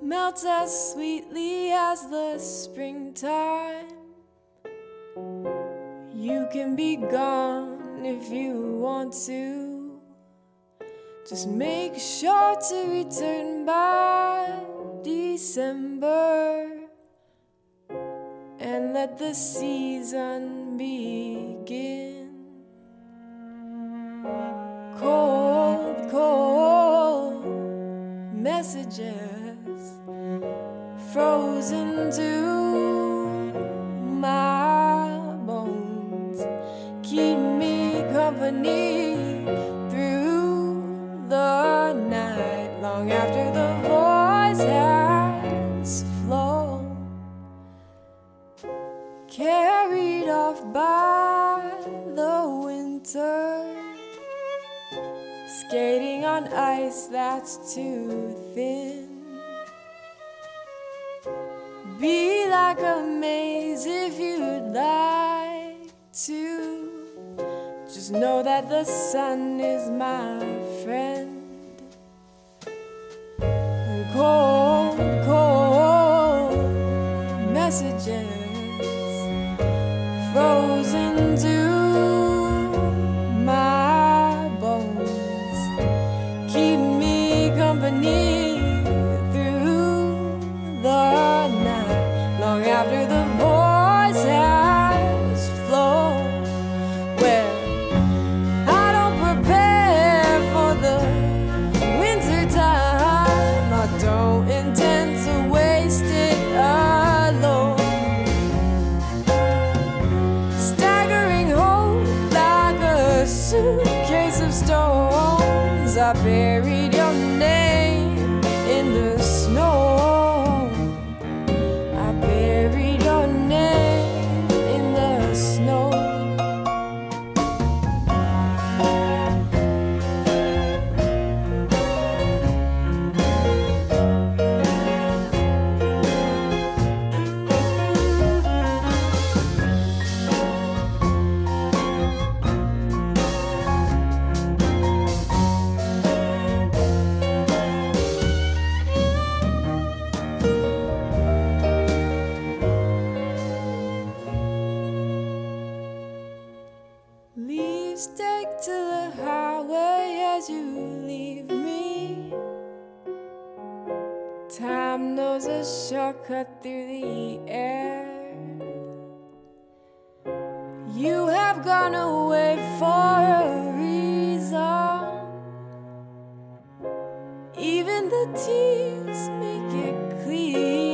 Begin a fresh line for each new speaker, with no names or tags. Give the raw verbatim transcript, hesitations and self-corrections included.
melts as sweetly as the springtime. You can be gone if you want to. Just make sure to return by December and let the season begin. Cold, cold messages frozen to my bones keep me company through the night, long after the voice has flown, carried off by the winter, skating on ice that's too thin. Be like a maze if you'd like to. Just know that the sun is my friend. And cold, cold messages frozen to my bones keep me company through the night, long after the voice has flown. Well, I don't prepare for the winter time. I don't intend to waste it alone. Staggering home like a suitcase of stones, I buried your name in the snow. I buried your name in the snow. Leaves take to the highway as you leave me. Time knows a shortcut through the air. You have gone away for a reason. Even the tears make it clear.